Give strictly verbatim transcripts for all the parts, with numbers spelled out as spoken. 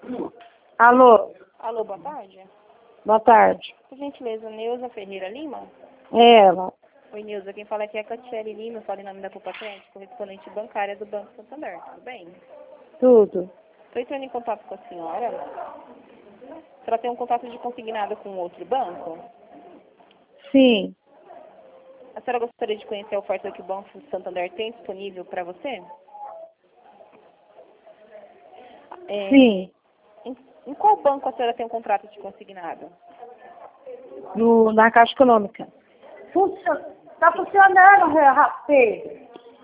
Alô, Alô, boa tarde. boa tarde. Por gentileza, Neuza Ferreira Lima? É ela. Oi, Neuza, quem fala aqui é a Catiele Lima, fala em nome da Copatente, correspondente bancária do Banco Santander, tudo bem? Tudo. Estou entrando em contato com a senhora. A senhora tem um contato de consignado com outro banco? Sim, A senhora gostaria de conhecer a oferta que o Banco Santander tem disponível para você? É, sim. Em, em qual banco a senhora tem um contrato de consignado? No, na Caixa Econômica. Está funcionando, rapaz.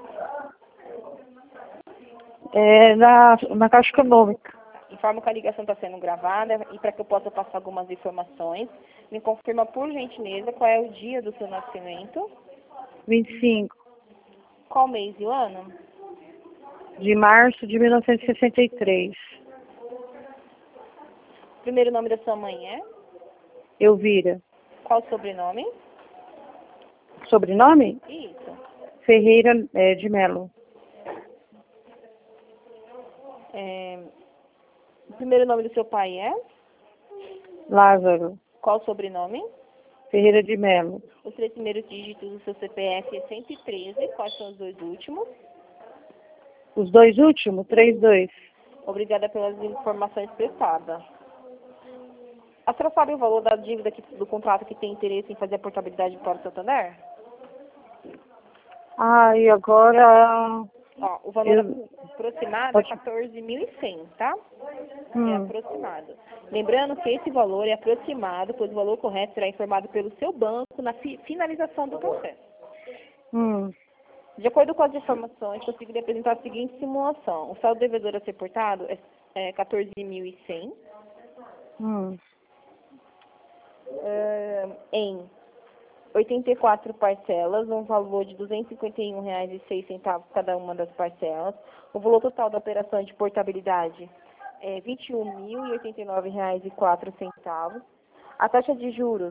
É na, na Caixa Econômica. Informo que a ligação está sendo gravada e para que eu possa passar algumas informações, me confirma por gentileza qual é o dia do seu nascimento, vinte e cinco qual mês e o ano, de março de mil novecentos e sessenta e três. o primeiro nome da sua mãe é, Elvira. qual o sobrenome? Sobrenome? Isso. Ferreira é, de Melo. É, o primeiro nome do seu pai é, Lázaro. qual o sobrenome? Ferreira de Melo. Os três primeiros dígitos do seu C P F é cento e treze, quais são os dois últimos? Os dois últimos? Três, dois. Obrigada pelas informações prestadas. A senhora sabe o valor da dívida que, do contrato que tem interesse em fazer a portabilidade para o Santander? Ah, e agora... Ó, o valor Eu... aproximado é Pode... quatorze mil e cem, tá? É Hum, aproximado. Lembrando que esse valor é aproximado, pois o valor correto será informado pelo seu banco na fi finalização do processo. hum. De acordo com as informações, consegui apresentar a seguinte simulação. O saldo devedor a ser portado é, é quatorze mil e cem Hum. é, em oitenta e quatro parcelas, um valor de duzentos e cinquenta e um reais e seis centavos cada uma das parcelas. O valor total da operação de portabilidade é vinte e um mil e oitenta e nove reais e quatro centavos. A taxa de juros,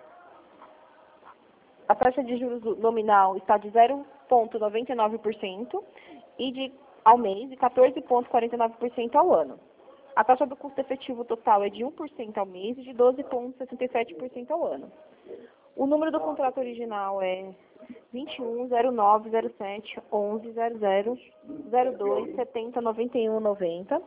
a taxa de juros nominal está de zero vírgula noventa e nove por cento e de ao mês e quatorze vírgula quarenta e nove por cento ao ano. A taxa do custo efetivo total é de um por cento ao mês e de doze vírgula sessenta e sete por cento ao ano. O número do contrato original é vinte e um, zero nove, zero sete, onze, zero zero, zero dois, setenta, noventa e um, noventa.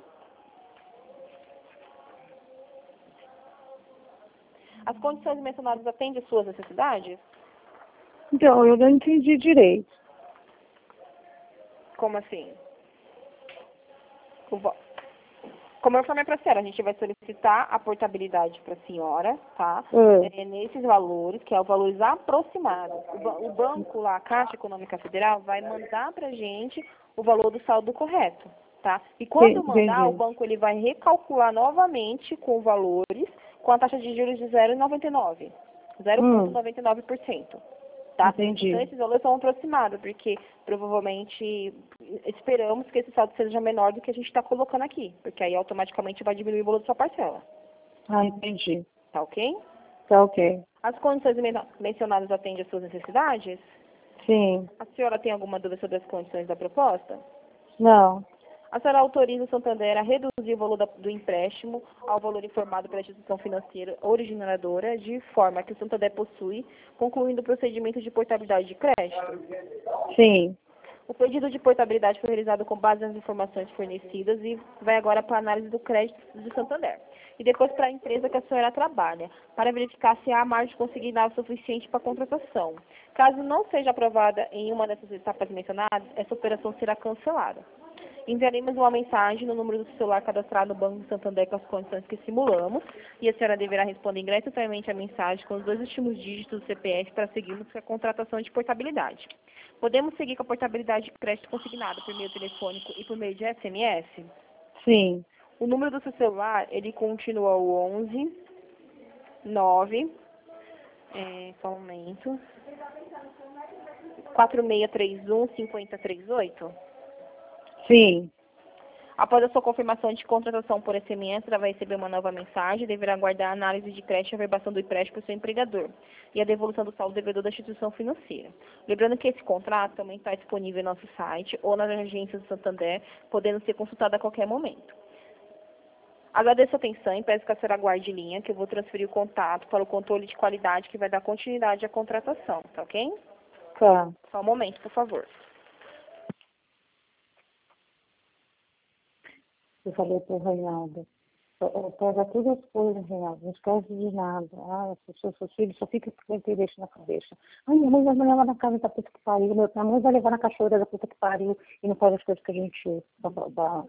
As condições mencionadas atendem às suas necessidades? Então, eu não entendi direito. Como assim? O vo- Como eu informei para a senhora, a gente vai solicitar a portabilidade para a senhora, tá? Hum. É, nesses valores, que é o valores aproximados. O, ba- o banco lá, a Caixa Econômica Federal, vai mandar para a gente o valor do saldo correto, tá? E quando mandar, o Entendi. banco ele vai recalcular novamente com valores, com a taxa de juros de zero vírgula noventa e nove, zero vírgula Hum. noventa e nove por cento. Tá? Entendi. Então, esses valores são aproximados, porque provavelmente esperamos que esse saldo seja menor do que a gente está colocando aqui, porque aí automaticamente vai diminuir o valor da sua parcela. Ah, entendi. Tá ok? Tá ok. As condições men- mencionadas atendem às suas necessidades? Sim. A senhora tem alguma dúvida sobre as condições da proposta? Não. A senhora autoriza o Santander a reduzir o valor da- do empréstimo ao valor informado pela instituição financeira originadora, de forma que o Santander possui, concluindo o procedimento de portabilidade de crédito. Sim. O pedido de portabilidade foi realizado com base nas informações fornecidas e vai agora para a análise do crédito do Santander. E depois para a empresa que a senhora trabalha, para verificar se há margem consignada suficiente para a contratação. Caso não seja aprovada em uma dessas etapas mencionadas, essa operação será cancelada. Enviaremos uma mensagem no número do celular cadastrado no Banco do Santander com as condições que simulamos e a senhora deverá responder gratuitamente a mensagem com os dois últimos dígitos do C P F para seguirmos com a contratação de portabilidade. Podemos seguir com a portabilidade de crédito consignado por meio telefônico e por meio de S M S? Sim. O número do seu celular, ele continua o onze, nove, é, só um momento, quatro seis três um, cinco zero três oito? Sim. Após a sua confirmação de contratação por S M S, ela vai receber uma nova mensagem e deverá aguardar a análise de crédito e a averbação do empréstimo pelo seu empregador e a devolução do saldo devedor da instituição financeira. Lembrando que esse contrato também está disponível em nosso site ou nas agências do Santander, podendo ser consultado a qualquer momento. Agradeço a atenção e peço que a senhora aguarde em linha, que eu vou transferir o contato para o controle de qualidade que vai dar continuidade à contratação, tá ok? Tá. Só um momento, por favor. Eu falei pro Reinaldo. Pega todas as coisas, Reinaldo. Não esquece de nada. Ah, o seu, seu filho só fica com interesse na cabeça. Ai, minha mãe vai me levar na casa da puta que pariu. Meu, minha mãe vai levar na cachoeira da puta que pariu e não faz as coisas que a gente... Dá, dá.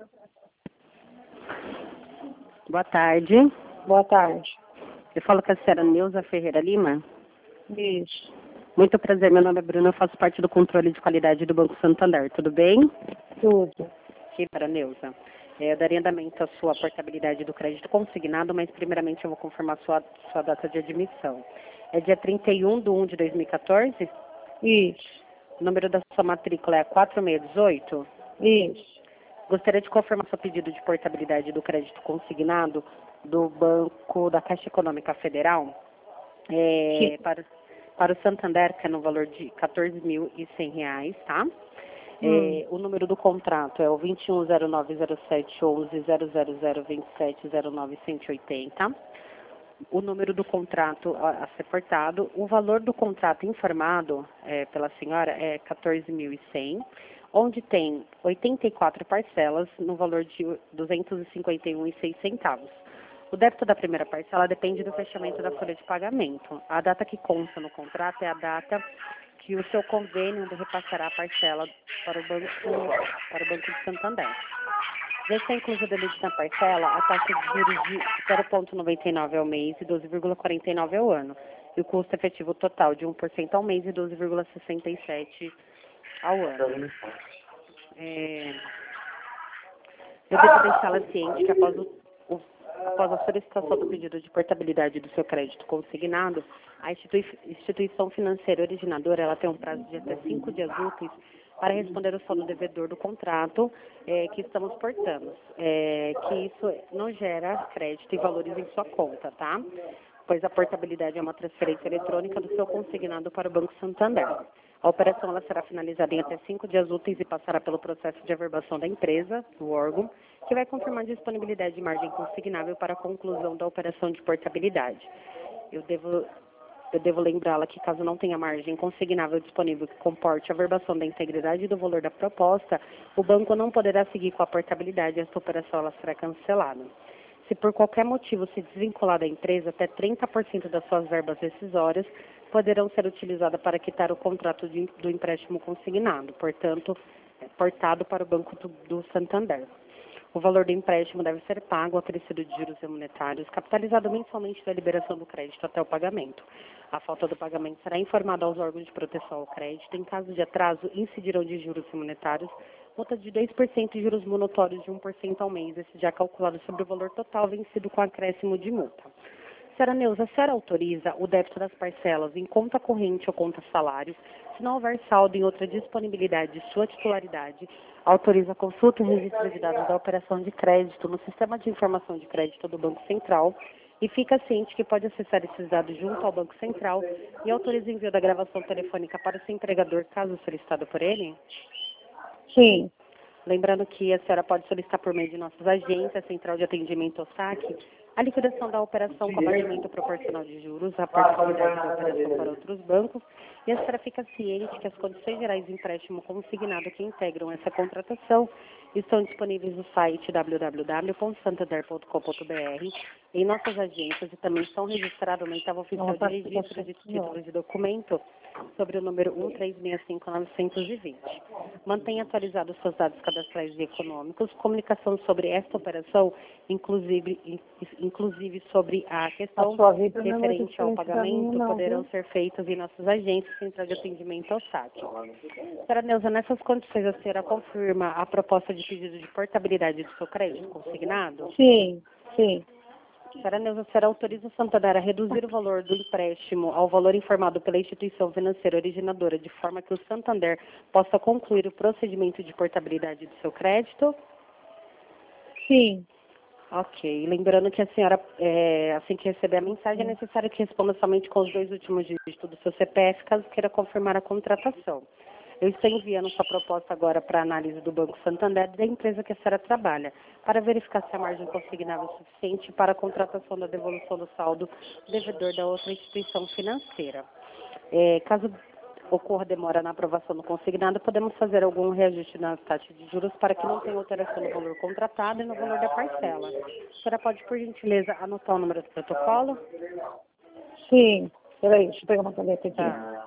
Boa tarde. Boa tarde. Eu falo com a senhora Neuza Ferreira Lima. Isso. Muito prazer, meu nome é Bruna, eu faço parte do controle de qualidade do Banco Santander. Tudo bem? Tudo. Aqui para a Neuza. É, eu daria andamento à sua portabilidade do crédito consignado, mas primeiramente eu vou confirmar sua, sua data de admissão. É dia trinta e um de um de dois mil e quatorze? Isso. O número da sua matrícula é quatro seis um oito? Isso. Gostaria de confirmar seu pedido de portabilidade do crédito consignado do Banco da Caixa Econômica Federal é, para, para o Santander, que é no valor de quatorze mil e cem reais, tá? Hum. É, o número do contrato é o vinte e um zero nove zero sete onze zero zero zero vinte e sete zero nove cento e oitenta. O número do contrato a, a ser portado. O valor do contrato informado é, pela senhora é quatorze mil e cem, onde tem oitenta e quatro parcelas no valor de duzentos e cinquenta e um reais e seis centavos. O débito da primeira parcela depende do fechamento da folha de pagamento. A data que consta no contrato é a data que o seu convênio repassará a parcela para o Banco, para o banco de Santander. Já está incluso dentro da parcela a taxa de juros de zero vírgula noventa e nove ao mês e doze vírgula quarenta e nove ao ano, e o custo efetivo total de um por cento ao mês e doze vírgula sessenta e sete ao ano. É, eu devo deixá-la ciente que após, o, o, após a solicitação do pedido de portabilidade do seu crédito consignado, a institui, instituição financeira originadora ela tem um prazo de até cinco dias úteis para responder o saldo devedor do contrato é, que estamos portando, é, que isso não gera crédito e valores em sua conta, tá? Pois a portabilidade é uma transferência eletrônica do seu consignado para o Banco Santander. A operação ela será finalizada em até cinco dias úteis e passará pelo processo de averbação da empresa, do órgão, que vai confirmar a disponibilidade de margem consignável para a conclusão da operação de portabilidade. Eu devo... Eu devo lembrá-la que, caso não tenha margem consignável disponível que comporte a averbação da integridade do valor da proposta, o banco não poderá seguir com a portabilidade e esta operação ela será cancelada. Se por qualquer motivo se desvincular da empresa, até trinta por cento das suas verbas rescisórias poderão ser utilizadas para quitar o contrato de, do empréstimo consignado, portanto, é, portado para o Banco do, do Santander. O valor do empréstimo deve ser pago acrescido de juros monetários, capitalizado mensalmente da liberação do crédito até o pagamento. A falta do pagamento será informada aos órgãos de proteção ao crédito. Em caso de atraso, incidirão de juros monetários multa de dois por cento e juros monotórios de um por cento ao mês, esse já calculado sobre o valor total vencido com acréscimo de multa. Senhora Neuza, a senhora autoriza o débito das parcelas em conta corrente ou conta salário, se não houver saldo em outra disponibilidade de sua titularidade, autoriza a consulta e registro de dados da operação de crédito no Sistema de Informação de Crédito do Banco Central e fica ciente que pode acessar esses dados junto ao Banco Central e autoriza o envio da gravação telefônica para o seu empregador, caso solicitado por ele? Sim. Lembrando que a senhora pode solicitar por meio de nossas agências, Central de Atendimento ao saque, a liquidação da operação com abatimento proporcional de juros, a portabilidade da operação para outros bancos, e a senhora fica ciente que as condições gerais de empréstimo consignado que integram essa contratação estão disponíveis no site w w w ponto santander ponto com ponto b r, em nossas agências e também estão registradas no oitavo oficial de registro de títulos de documento sobre o número um três seis cinco nove dois zero. Mantenha atualizados seus dados cadastrais e econômicos, comunicação sobre esta operação, inclusive, inclusive sobre a questão A vida referente ao pagamento, mim, não, poderão viu? ser feitas em nossas agências Central de Atendimento ao saque. Senhora Neuza, nessas condições a senhora confirma a proposta de pedido de portabilidade do seu crédito consignado? Sim, sim. Senhora Neuza, a senhora autoriza o Santander a reduzir o valor do empréstimo ao valor informado pela instituição financeira originadora, de forma que o Santander possa concluir o procedimento de portabilidade do seu crédito? Sim. Ok. Lembrando que a senhora, é, assim que receber a mensagem, é necessário que responda somente com os dois últimos dígitos do seu C P F, caso queira confirmar a contratação. Eu estou enviando sua proposta agora para análise do Banco Santander da empresa que a senhora trabalha, para verificar se a margem consignável é suficiente para a contratação da devolução do saldo devedor da outra instituição financeira. É, caso ocorra demora na aprovação do consignado, podemos fazer algum reajuste nas taxas de juros para que não tenha alteração no valor contratado e no valor da parcela. A senhora pode, por gentileza, anotar o número do protocolo? Sim. Peraí, deixa eu pegar uma caneta aqui. Tá.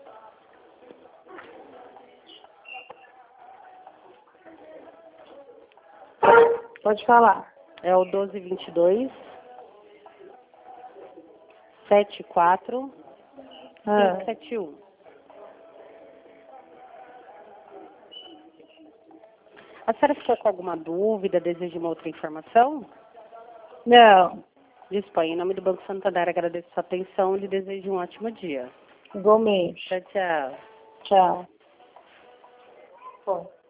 Pode falar. É o doze vinte e dois, setenta e quatro, Ah. cinco sete um. A senhora ficou com alguma dúvida, deseja uma outra informação? Não. Disponha. Em nome do Banco Santander, agradeço sua atenção e lhe desejo um ótimo dia. Igualmente. Tchau, tchau. Tchau. Bom.